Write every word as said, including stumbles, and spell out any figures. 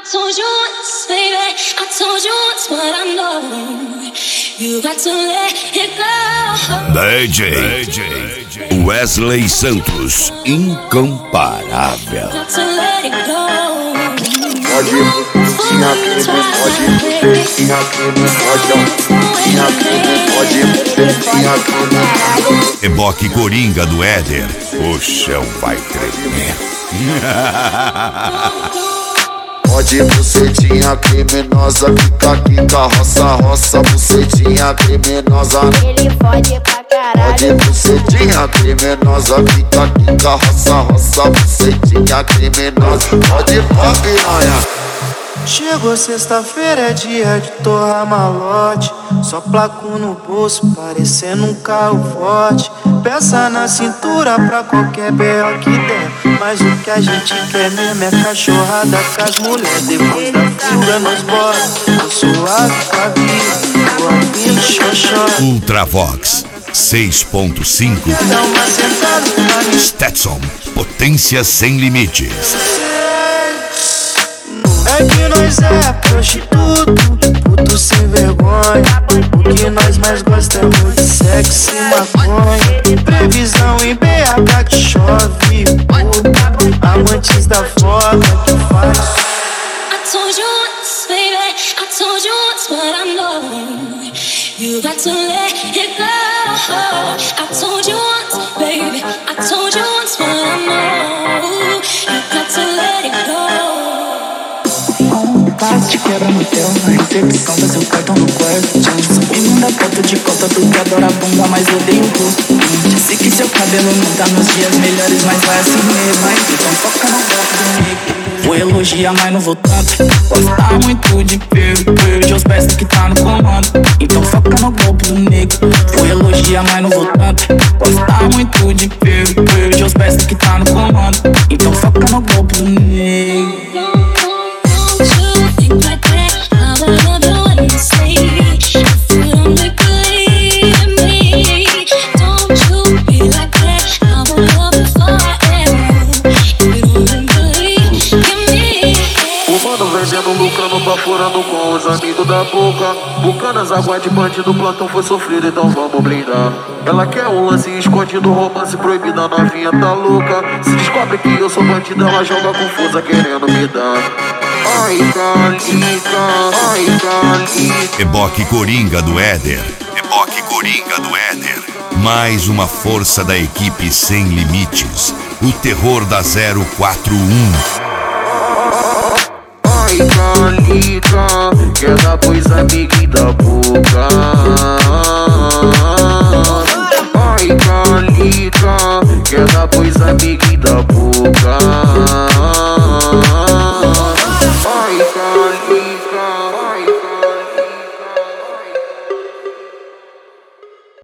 told you once, baby, I told you once, but I know you got to let it go. D J, D J Wesley Santos, incomparável. Got to let it go. Pode ir, tinha crime, pode ir, tinha crime, pode ir, tinha crime, pode ir, tinha crime. Reboque Coringa do Éder, o chão vai tremer. Pode bucetinha criminosa, fica aqui com a roça, roça, bucetinha criminosa. Ele pode pra caralho. Pode bucetinha criminosa, fica aqui com a roça, roça, bucetinha criminosa. Pode pá, piranha. Chegou sexta-feira, é dia de torrar malote. Só placo no bolso, parecendo um carro forte. Peça na cintura pra qualquer B O que der. Mas o que a gente quer mesmo é cachorrada com as mulheres. Depois da fuga nós bora, tô suave com a vida, tô afim xoxó. Ultravox seis ponto cinco. Dá uma sentada pra mim. Stetson, potência sem limites. É que nós é prostituto, puto sem vergonha. O que nós mais gostamos é muito sexo e maconha. Previsão em B H que chove, puto. Amantes da foda que faz. I told you once, baby, I told you once, but I know you got to let it go. I told you once, baby, I told you once, but I know you got to let it go. Te quebra no teu, na recepção, faz o cartão no quarto. Subindo da foto de costa, tu que adora a bunda, mas odeio o rosto. Disse que seu cabelo não tá nos dias melhores, mas vai assim mesmo. Então foca no golpe do Nick. Vou elogiar, mas não vou tanto. Gosta muito de perder, perde os pés que tá no comando. Então foca no golpe do nego. Vou elogiar, mas não vou tanto. Gosta muito de perder, perde os pés que tá no comando. Então foca no golpe do nego. Vendendo, lucrando, baforando com os amigos da boca. Bucanas, água de bandido, plantão foi sofrido, então vamos blindar. Ela quer um lance escondido, romance proibido, a novinha tá louca. Se descobre que eu sou bandido, ela joga confusa querendo me dar. Ai, Calica, ai, Calica. Reboque Coringa do Éder, Reboque Coringa do Éder. Mais uma força da equipe sem limites, o terror da zero quatro um. Ai, Calica, quer dar pois amiga da boca. Ai, Calica, quer dar pois amiga da boca. Ai, Calica.